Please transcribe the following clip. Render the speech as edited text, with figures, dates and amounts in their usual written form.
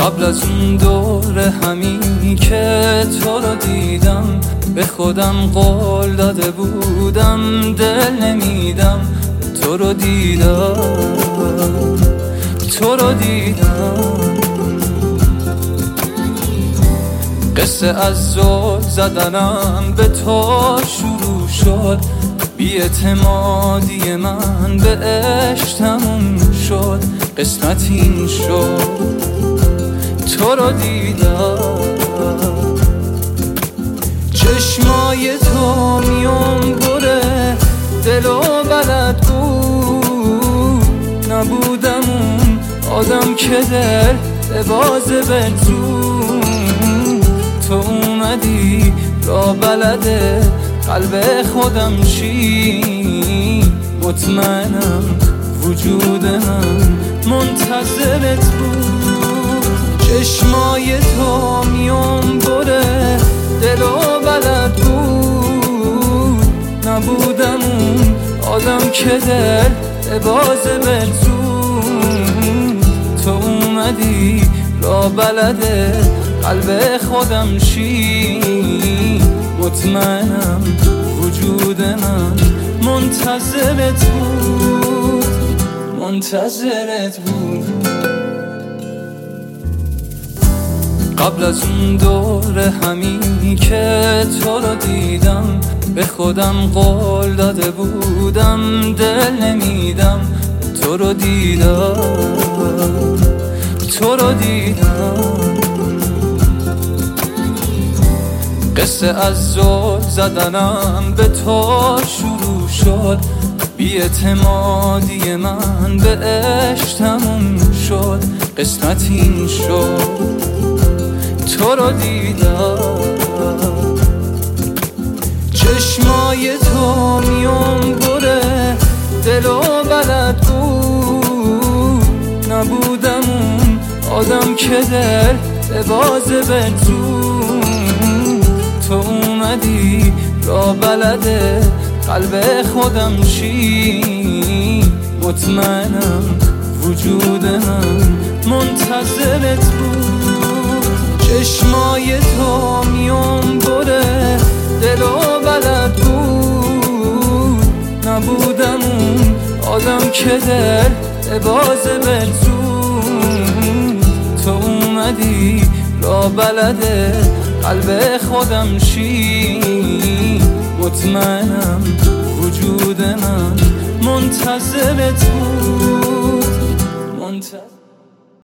قبل از اون دور همی که تو رو دیدم به خودم قول داده بودم دل نمیدم. تو رو دیدم، تو رو دیدم. قصه از زل زدنم به تو شروع شد، بی‌اعتمادی من به عشق تموم شد. قسمت این شد تو رو دیدم. چشمای تو میون بره دلو بلد بود، نبودم اون آدم که دل بازه بتون. تو اومدی را بلده قلب خودم چی، مطمئنم وجود من منتظرت بود. چشمای تو میون بره دلو بلد بود، نبودم اون آدم که دل بازه بتون. تو اومدی را بلده قلب خودم چی، مطمئنم وجود من منتظرت بود، منتظرت بود. قبل از اون دور همی که تو رو دیدم به خودم قول داده بودم دل نمیدم. تو رو دیدم، تو رو دیدم. قصه از زل زدنم به تو شروع شد، بی‌اعتمادی من به عشق تموم شد. قسمت این شد تو رو دیدم. چشمای تو میون بره دلو بلد بود، نبودم اون آدم که دل بازه بتون. تو اومدی را بلده قلب خودم چی، مطمئنم وجود من منتظرت بود. چشمای تو میون بره دلو بلد بود، نبودم اون آدم که دل بازه بتون. تو اومدی را بلده قلب خودم چی، مطمئنم وجود من منتظرت بود، منتظر